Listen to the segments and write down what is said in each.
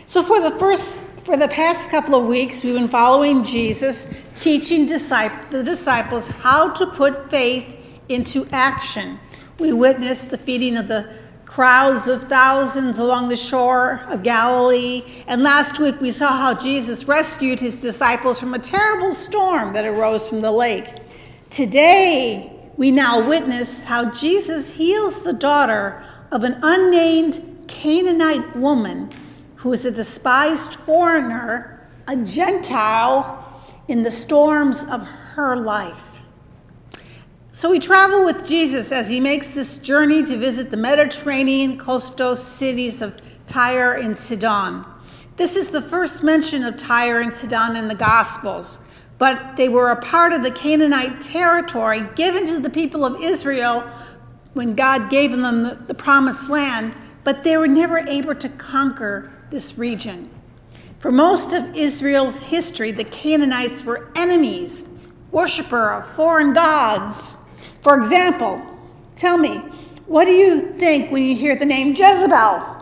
So for the past couple of weeks, we've been following Jesus, teaching the disciples how to put faith into action. We witnessed the feeding of the crowds of thousands along the shore of Galilee, and last week we saw how Jesus rescued his disciples from a terrible storm that arose from the lake. Today, we now witness how Jesus heals the daughter of an unnamed Canaanite woman who is a despised foreigner, a Gentile, in the storms of her life. So we travel with Jesus as he makes this journey to visit the Mediterranean coastal cities of Tyre and Sidon. This is the first mention of Tyre and Sidon in the Gospels, but they were a part of the Canaanite territory given to the people of Israel when God gave them the promised land, but they were never able to conquer this region. For most of Israel's history, the Canaanites were enemies, worshippers of foreign gods. For example, tell me, what do you think when you hear the name Jezebel?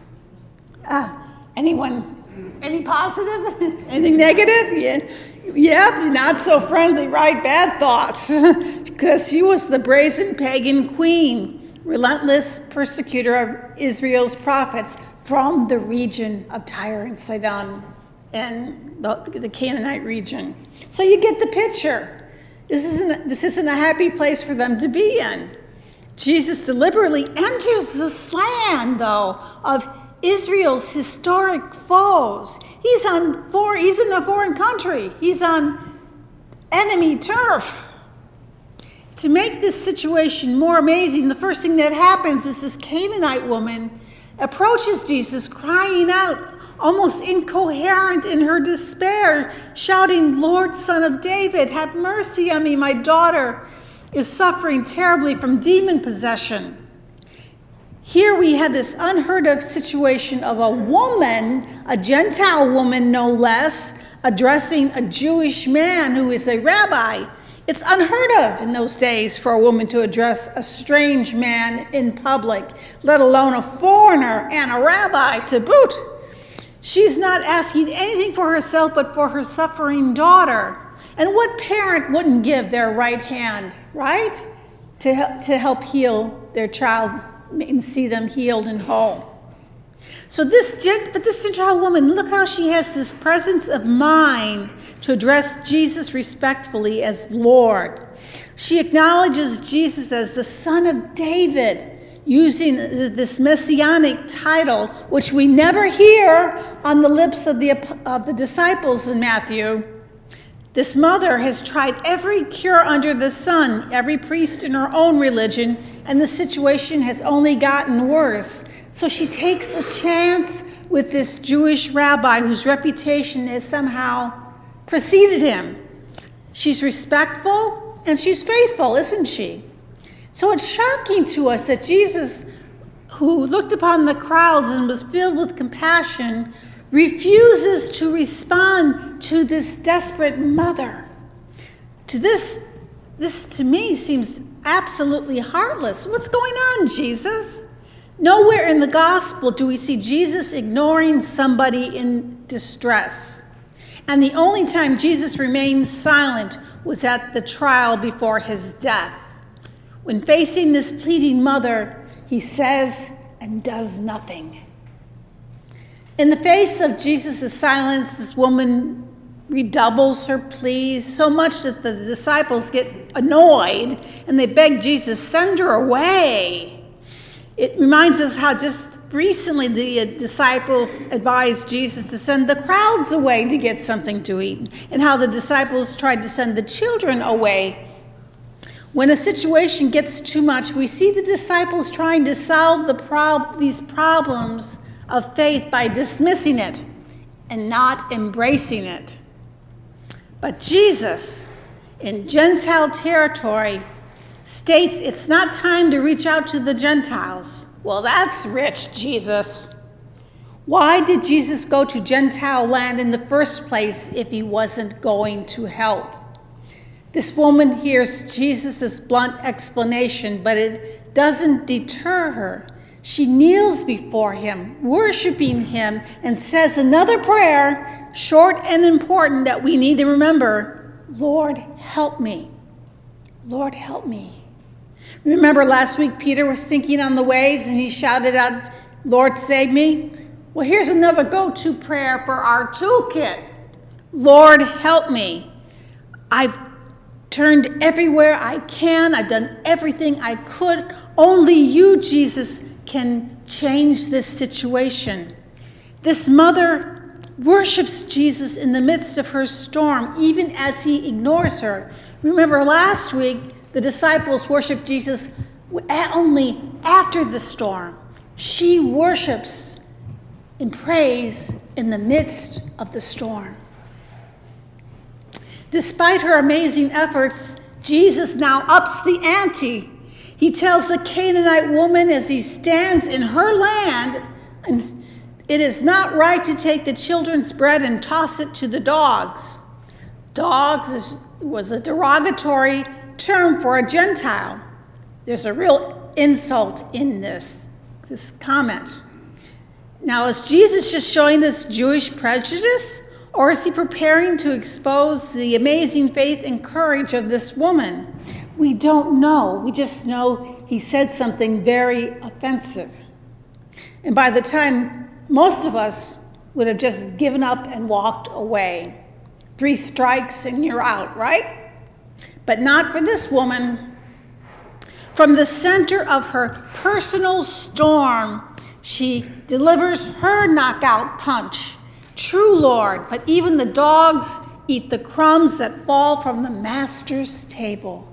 Anyone? Any positive? Anything negative? Yeah, not so friendly, right? Bad thoughts. Because she was the brazen pagan queen, relentless persecutor of Israel's prophets from the region of Tyre and Sidon and the Canaanite region. So you get the picture. This isn't a happy place for them to be in. Jesus deliberately enters this land, though, of Israel's historic foes. He's in a foreign country. He's on enemy turf. To make this situation more amazing, the first thing that happens is this Canaanite woman approaches Jesus, crying out, almost incoherent in her despair, shouting, "Lord, Son of David, have mercy on me. My daughter is suffering terribly from demon possession." Here we have this unheard of situation of a woman, a Gentile woman no less, addressing a Jewish man who is a rabbi. It's unheard of in those days for a woman to address a strange man in public, let alone a foreigner and a rabbi to boot. She's not asking anything for herself but for her suffering daughter. And what parent wouldn't give their right hand, right, to help heal their child and see them healed and whole? So this Gentile woman, look how she has this presence of mind to address Jesus respectfully as Lord. She acknowledges Jesus as the Son of David, using this messianic title, which we never hear on the lips of the disciples in Matthew. This mother has tried every cure under the sun, every priest in her own religion, and the situation has only gotten worse. So she takes a chance with this Jewish rabbi whose reputation has somehow preceded him. She's respectful and she's faithful, isn't she? So it's shocking to us that Jesus, who looked upon the crowds and was filled with compassion, refuses to respond to this desperate mother. This to me seems absolutely heartless. What's going on, Jesus? Nowhere in the gospel do we see Jesus ignoring somebody in distress. And the only time Jesus remained silent was at the trial before his death. When facing this pleading mother, he says and does nothing. In the face of Jesus' silence, this woman redoubles her pleas so much that the disciples get annoyed and they beg Jesus, send her away. It reminds us how just recently the disciples advised Jesus to send the crowds away to get something to eat, and how the disciples tried to send the children away. When a situation gets too much, we see the disciples trying to solve these problems of faith by dismissing it and not embracing it. But Jesus, in Gentile territory, states it's not time to reach out to the Gentiles. Well, that's rich, Jesus. Why did Jesus go to Gentile land in the first place if he wasn't going to help? This woman hears Jesus' blunt explanation, but it doesn't deter her. She kneels before him, worshiping him, and says another prayer, short and important, that we need to remember. Lord, help me. Lord, help me. Remember last week Peter was sinking on the waves and he shouted out, Lord, save me. Well, here's another go-to prayer for our toolkit. Lord, help me. I've turned everywhere I can. I've done everything I could. Only you, Jesus, can change this situation. This mother worships Jesus in the midst of her storm, even as he ignores her. Remember last week, the disciples worshiped Jesus only after the storm. She worships and prays in the midst of the storm. Despite her amazing efforts, Jesus now ups the ante. He tells the Canaanite woman as he stands in her land, and it is not right to take the children's bread and toss it to the dogs. Dogs was a derogatory term for a Gentile. There's a real insult in this comment. Now, is Jesus just showing this Jewish prejudice, or is he preparing to expose the amazing faith and courage of this woman? We don't know. We just know he said something very offensive. And by the time, most of us would have just given up and walked away. 3 strikes and you're out, right? But not for this woman. From the center of her personal storm, she delivers her knockout punch. True, Lord, but even the dogs eat the crumbs that fall from the master's table.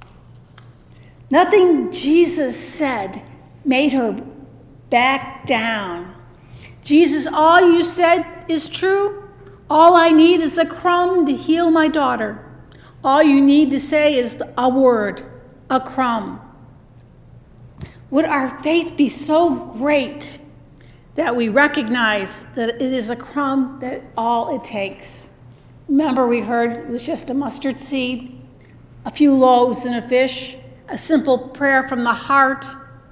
Nothing Jesus said made her back down. Jesus, all you said is true. All I need is a crumb to heal my daughter. All you need to say is a word, a crumb. Would our faith be so great that we recognize that it is a crumb that all it takes? Remember, we heard it was just a mustard seed, a few loaves and a fish, a simple prayer from the heart.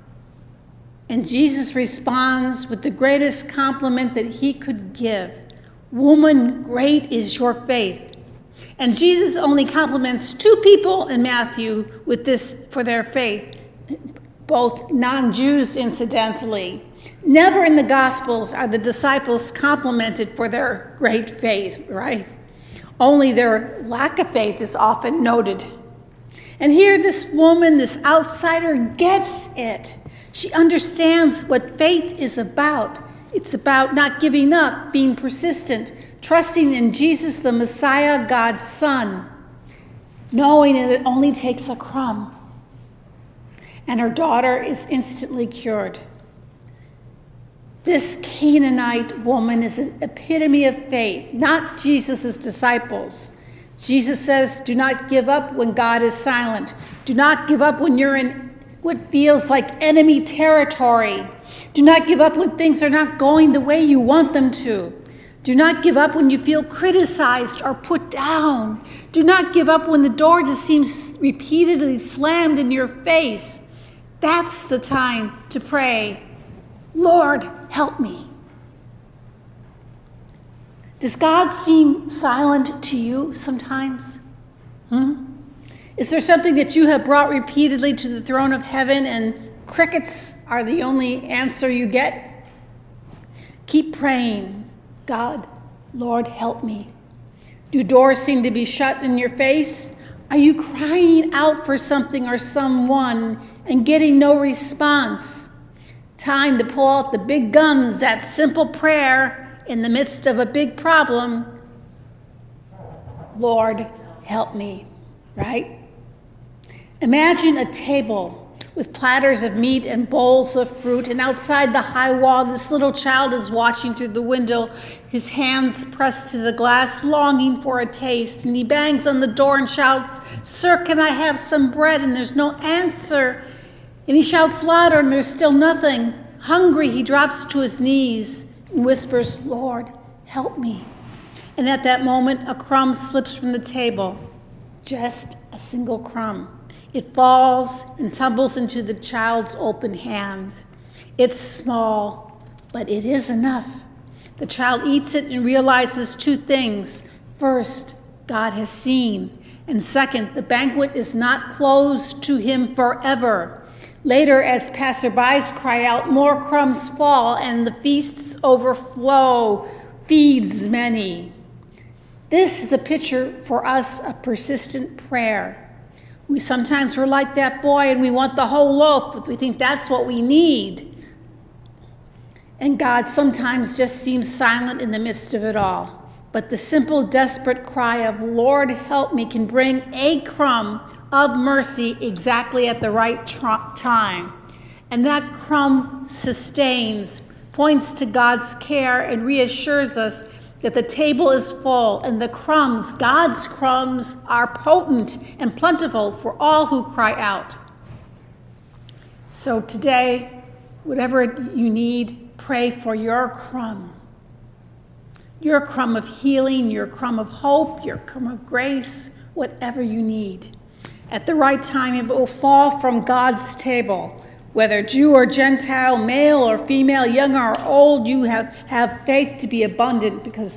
And Jesus responds with the greatest compliment that he could give. Woman, great is your faith. And Jesus only compliments 2 people in Matthew with this for their faith, both non-Jews incidentally. Never in the Gospels are the disciples complimented for their great faith, right? Only their lack of faith is often noted. And here this woman, this outsider, gets it. She understands what faith is about. It's about not giving up, being persistent, trusting in Jesus, the Messiah, God's Son, knowing that it only takes a crumb. And her daughter is instantly cured. This Canaanite woman is an epitome of faith, not Jesus' disciples. Jesus says, do not give up when God is silent. Do not give up when you're in what feels like enemy territory. Do not give up when things are not going the way you want them to. Do not give up when you feel criticized or put down. Do not give up when the door just seems repeatedly slammed in your face. That's the time to pray, Lord, help me. Does God seem silent to you sometimes? Is there something that you have brought repeatedly to the throne of heaven and crickets are the only answer you get? Keep praying, God, Lord, help me. Do doors seem to be shut in your face? Are you crying out for something or someone and getting no response? Time to pull out the big guns, that simple prayer in the midst of a big problem. Lord, help me, right? Imagine a table with platters of meat and bowls of fruit, and outside the high wall, this little child is watching through the window, his hands pressed to the glass, longing for a taste, and he bangs on the door and shouts, "Sir, can I have some bread?" And there's no answer, and he shouts louder, and there's still nothing. Hungry, he drops to his knees and whispers, "Lord, help me." And at that moment, a crumb slips from the table, just a single crumb. It falls and tumbles into the child's open hand. It's small, but it is enough. The child eats it and realizes two things. First, God has seen. And second, the banquet is not closed to him forever. Later, as passerbys cry out, more crumbs fall and the feasts overflow, feeds many. This is a picture for us of persistent prayer. Sometimes we're like that boy and we want the whole loaf. We think that's what we need. And God sometimes just seems silent in the midst of it all. But the simple, desperate cry of, Lord, help me, can bring a crumb of mercy exactly at the right time. And that crumb sustains, points to God's care, and reassures us that the table is full, and the crumbs, God's crumbs, are potent and plentiful for all who cry out. So today, whatever you need, pray for your crumb of healing, your crumb of hope, your crumb of grace, whatever you need. At the right time, it will fall from God's table. Whether Jew or Gentile, male or female, young or old, you have faith to be abundant because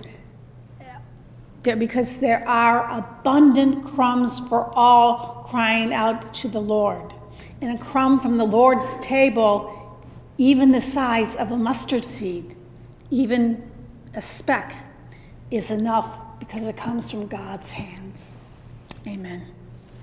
there are abundant crumbs for all crying out to the Lord. And a crumb from the Lord's table, even the size of a mustard seed, even a speck, is enough because it comes from God's hands. Amen.